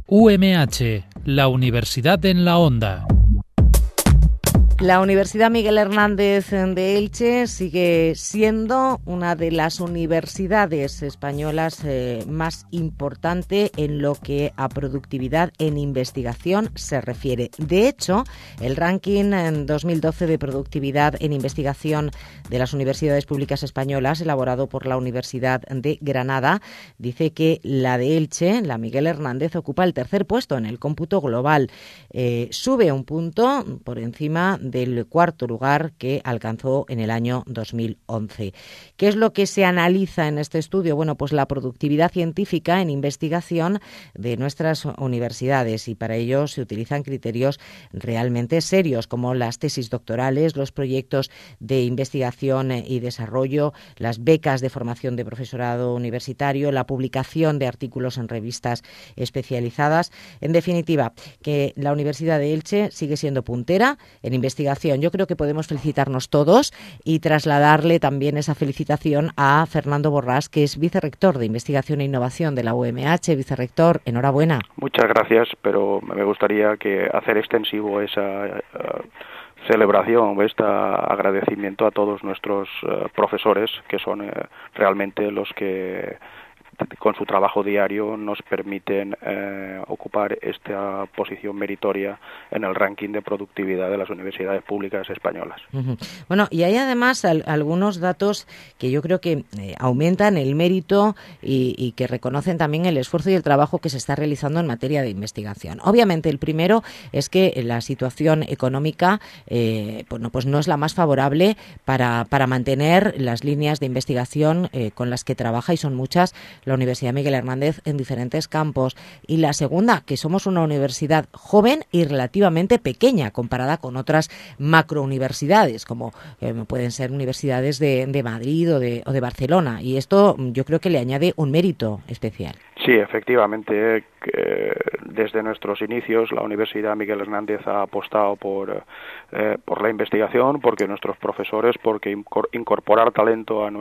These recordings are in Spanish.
UMH, la Universidad en la Onda. La Universidad Miguel Hernández de Elche sigue siendo una de las universidades españolas más importante en lo que a productividad en investigación se refiere. De hecho, el ranking en 2012 de productividad en investigación de las universidades públicas españolas, elaborado por la Universidad de Granada, dice que la de Elche, la Miguel Hernández, ocupa el tercer puesto en el cómputo global. Sube un punto por encima del cuarto lugar que alcanzó en el año 2011. ¿Qué es lo que se analiza en este estudio? Bueno, pues la productividad científica en investigación de nuestras universidades, y para ello se utilizan criterios realmente serios, como las tesis doctorales, los proyectos de investigación y desarrollo, las becas de formación de profesorado universitario, la publicación de artículos en revistas especializadas. En definitiva, que la Universidad de Elche sigue siendo puntera en investigación. Yo creo que podemos felicitarnos todos y trasladarle también esa felicitación a Fernando Borrás, que es vicerrector de Investigación e Innovación de la UMH. Vicerrector, enhorabuena. Muchas gracias, pero me gustaría hacer extensivo esa celebración, este agradecimiento a todos nuestros profesores, que son realmente los que con su trabajo diario nos permiten ocupar esta posición meritoria en el ranking de productividad de las universidades públicas españolas. Bueno, y hay además algunos datos que yo creo que aumentan el mérito y que reconocen también el esfuerzo y el trabajo que se está realizando en materia de investigación. Obviamente, el primero es que la situación económica pues no es la más favorable para mantener las líneas de investigación con las que trabaja, y son muchas, la Universidad Miguel Hernández en diferentes campos. Y la segunda, que somos una universidad joven y relativamente pequeña comparada con otras macrouniversidades, como pueden ser universidades de Madrid o de Barcelona. Y esto yo creo que le añade un mérito especial. Sí, efectivamente, desde nuestros inicios la Universidad Miguel Hernández ha apostado por la investigación, porque nuestros profesores, porque incorporar talento a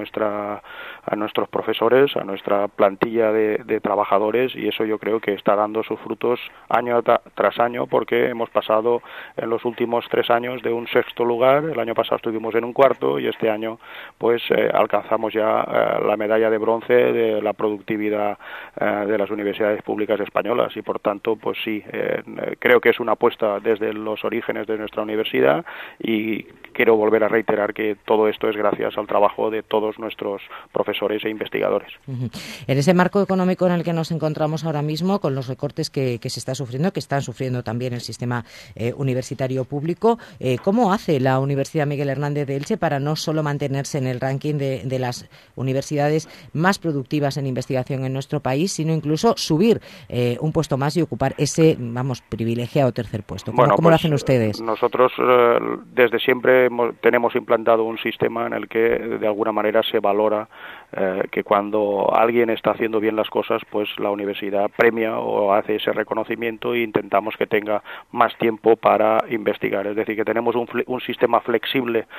nuestros profesores, a nuestra plantilla de trabajadores, y eso yo creo que está dando sus frutos año tras año, porque hemos pasado en los últimos 3 años de un sexto lugar, el año pasado estuvimos en un cuarto y este año pues alcanzamos ya la medalla de bronce de la productividad de las universidades públicas españolas, y por tanto pues sí, creo que es una apuesta desde los orígenes de nuestra universidad, y quiero volver a reiterar que todo esto es gracias al trabajo de todos nuestros profesores e investigadores. En ese marco económico en el que nos encontramos ahora mismo, con los recortes que se está sufriendo, que están sufriendo también el sistema universitario público, ¿cómo hace la Universidad Miguel Hernández de Elche para no solo mantenerse en el ranking de las universidades más productivas en investigación en nuestro país, sino incluso subir un puesto más y ocupar ese, privilegiado tercer puesto? ¿Cómo lo hacen ustedes? Nosotros desde siempre tenemos implantado un sistema en el que de alguna manera se valora que cuando alguien está haciendo bien las cosas, pues la universidad premia o hace ese reconocimiento, e intentamos que tenga más tiempo para investigar. Es decir, que tenemos un sistema flexible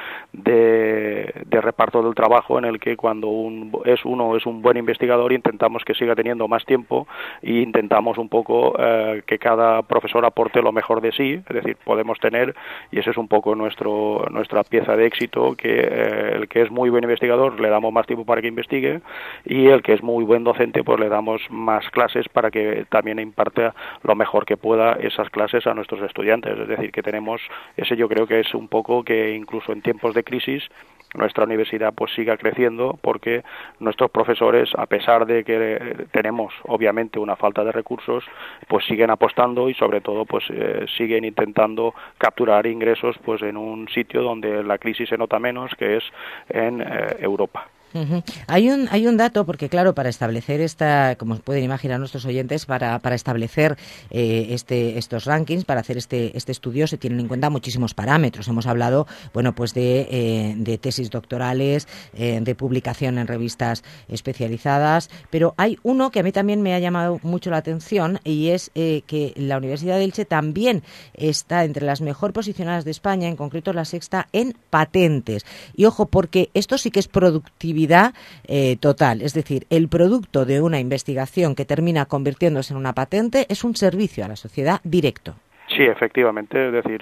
de reparto del trabajo, en el que cuando uno es un buen investigador, intentamos que siga teniendo más tiempo, e intentamos un poco que cada profesor aporte lo mejor de sí. Es decir, podemos tener, y ese es un poco nuestra pieza de éxito, que el que es muy buen investigador le damos más tiempo para que investigue, y el que es muy buen docente pues le damos más clases para que también imparta lo mejor que pueda esas clases a nuestros estudiantes. Es decir, que tenemos ese, yo creo que es un poco que incluso en tiempos de crisis nuestra universidad pues siga creciendo, porque nuestros profesores, a pesar de que tenemos obviamente una falta de recursos, pues siguen apostando, y sobre todo pues siguen intentando capturar ingresos pues en un sitio donde la crisis se nota menos, que es en Europa. Hay un dato, porque claro, para establecer como pueden imaginar nuestros oyentes, para establecer estos rankings, para hacer este estudio, se tienen en cuenta muchísimos parámetros. Hemos hablado, pues de tesis doctorales, de publicación en revistas especializadas, pero hay uno que a mí también me ha llamado mucho la atención, y es que la Universidad de Elche también está entre las mejor posicionadas de España, en concreto la sexta en patentes. Y ojo, porque esto sí que es productividad exclusividad total. Es decir, el producto de una investigación que termina convirtiéndose en una patente es un servicio a la sociedad directo. Sí, efectivamente. Es decir,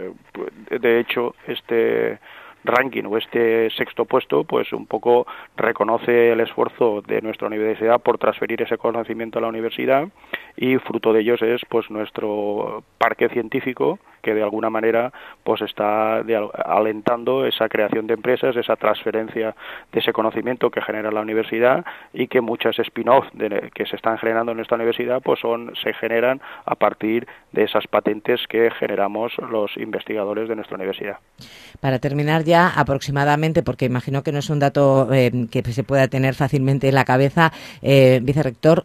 de hecho, este ranking o este sexto puesto pues un poco reconoce el esfuerzo de nuestra universidad por transferir ese conocimiento a la universidad, y fruto de ellos es pues nuestro parque científico, que de alguna manera pues está alentando esa creación de empresas, esa transferencia de ese conocimiento que genera la universidad, y que muchas spin-off que se están generando en nuestra universidad pues se generan a partir de esas patentes que generamos los investigadores de nuestra universidad. Para terminar ya, aproximadamente, porque imagino que no es un dato que se pueda tener fácilmente en la cabeza, vicerrector,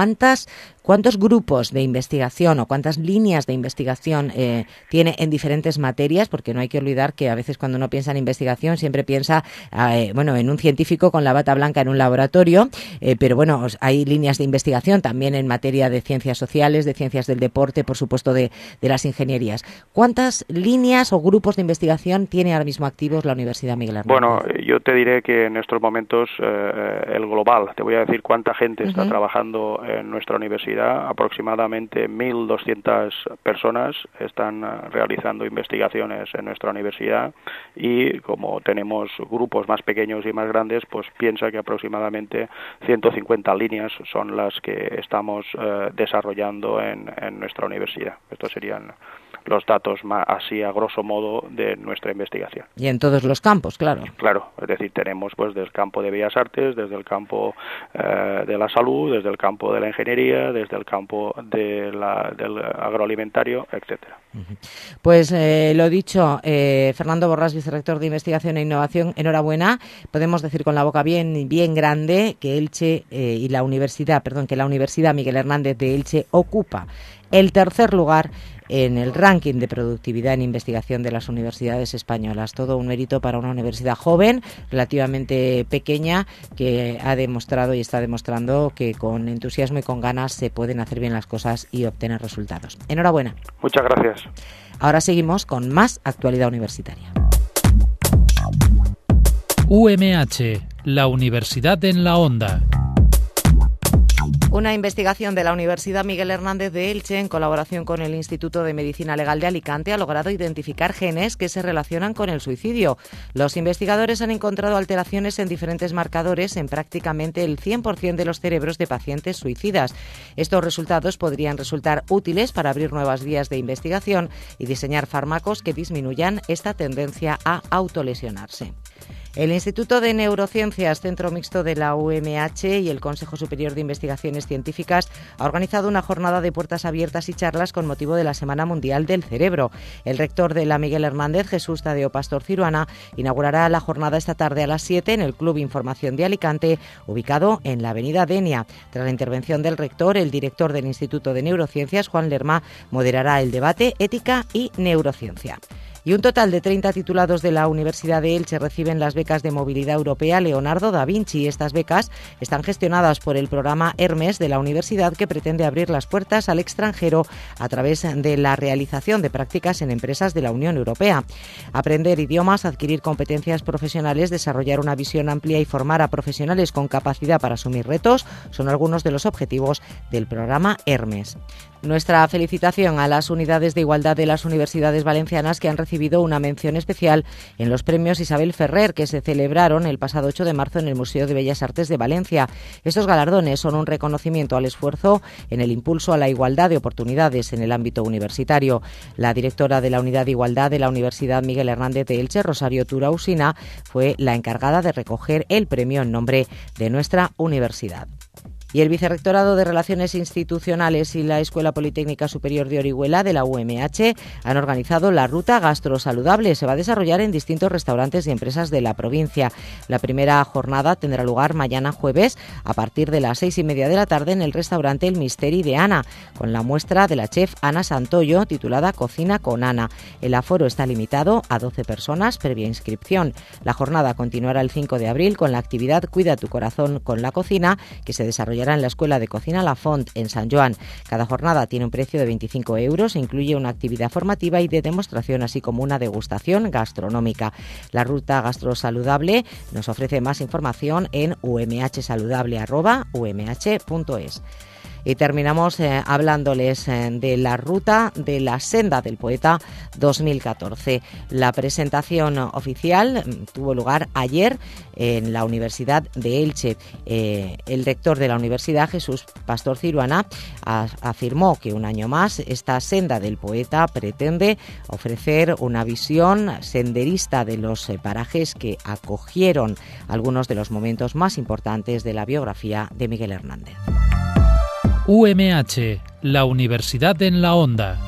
¿cuántos grupos de investigación o cuántas líneas de investigación tiene en diferentes materias? Porque no hay que olvidar que a veces cuando uno piensa en investigación siempre piensa en un científico con la bata blanca en un laboratorio, pero bueno, hay líneas de investigación también en materia de ciencias sociales, de ciencias del deporte, por supuesto de las ingenierías. ¿Cuántas líneas o grupos de investigación tiene ahora mismo activos la Universidad Miguel Hernández? Bueno, yo te diré que en estos momentos el global, te voy a decir cuánta gente está trabajando en nuestra universidad. Aproximadamente 1.200 personas están realizando investigaciones en nuestra universidad, y como tenemos grupos más pequeños y más grandes, pues piensa que aproximadamente 150 líneas son las que estamos desarrollando en nuestra universidad. Estos serían los datos más así a grosso modo de nuestra investigación. Y en todos los campos, claro. Claro, es decir, tenemos pues desde el campo de Bellas Artes, desde el campo de la salud, desde el campo de la ingeniería, desde el campo del agroalimentario, etcétera. Pues lo dicho, Fernando Borrás, vicerrector de Investigación e Innovación, enhorabuena. Podemos decir con la boca bien grande que Elche que la Universidad Miguel Hernández de Elche ocupa el tercer lugar en el ranking de productividad en investigación de las universidades españolas. Todo un mérito para una universidad joven, relativamente pequeña, que ha demostrado y está demostrando que con entusiasmo y con ganas se pueden hacer bien las cosas y obtener resultados. Enhorabuena. Muchas gracias. Ahora seguimos con más actualidad universitaria. UMH, la Universidad en la Onda. Una investigación de la Universidad Miguel Hernández de Elche, en colaboración con el Instituto de Medicina Legal de Alicante, ha logrado identificar genes que se relacionan con el suicidio. Los investigadores han encontrado alteraciones en diferentes marcadores en prácticamente el 100% de los cerebros de pacientes suicidas. Estos resultados podrían resultar útiles para abrir nuevas vías de investigación y diseñar fármacos que disminuyan esta tendencia a autolesionarse. El Instituto de Neurociencias, Centro Mixto de la UMH, y el Consejo Superior de Investigaciones Científicas ha organizado una jornada de puertas abiertas y charlas con motivo de la Semana Mundial del Cerebro. El rector de la Miguel Hernández, Jesús Tadeo Pastor Ciruana, inaugurará la jornada esta tarde a las 7 en el Club Información de Alicante, ubicado en la avenida Denia. Tras la intervención del rector, el director del Instituto de Neurociencias, Juan Lerma, moderará el debate Ética y Neurociencia. Y un total de 30 titulados de la Universidad de Elche reciben las becas de movilidad europea Leonardo da Vinci. Estas becas están gestionadas por el programa Hermes de la universidad, que pretende abrir las puertas al extranjero a través de la realización de prácticas en empresas de la Unión Europea. Aprender idiomas, adquirir competencias profesionales, desarrollar una visión amplia y formar a profesionales con capacidad para asumir retos son algunos de los objetivos del programa Hermes. Nuestra felicitación a las unidades de igualdad de las universidades valencianas, que han recibido una mención especial en los premios Isabel Ferrer, que se celebraron el pasado 8 de marzo en el Museo de Bellas Artes de Valencia. Estos galardones son un reconocimiento al esfuerzo en el impulso a la igualdad de oportunidades en el ámbito universitario. La directora de la Unidad de Igualdad de la Universidad Miguel Hernández de Elche, Rosario Tura Usina, fue la encargada de recoger el premio en nombre de nuestra universidad. Y el Vicerrectorado de Relaciones Institucionales y la Escuela Politécnica Superior de Orihuela de la UMH han organizado la Ruta Gastrosaludable. Se va a desarrollar en distintos restaurantes y empresas de la provincia. La primera jornada tendrá lugar mañana jueves a partir de las 6:30 de la tarde en el restaurante El Misteri de Ana, con la muestra de la chef Ana Santoyo titulada Cocina con Ana. El aforo está limitado a 12 personas previa inscripción. La jornada continuará el 5 de abril con la actividad Cuida tu corazón con la cocina, que se desarrolla desarrollará en la Escuela de Cocina La Font, en San Joan. Cada jornada tiene un precio de 25 euros e incluye una actividad formativa y de demostración, así como una degustación gastronómica. La ruta gastrosaludable nos ofrece más información en umhsaludable@umh.es. Y terminamos hablándoles de la ruta de la Senda del Poeta 2014. La presentación oficial tuvo lugar ayer en la Universidad de Elche. El rector de la universidad, Jesús Pastor Ciruana, afirmó que un año más esta Senda del Poeta pretende ofrecer una visión senderista de los parajes que acogieron algunos de los momentos más importantes de la biografía de Miguel Hernández. UMH, la Universidad en la Onda.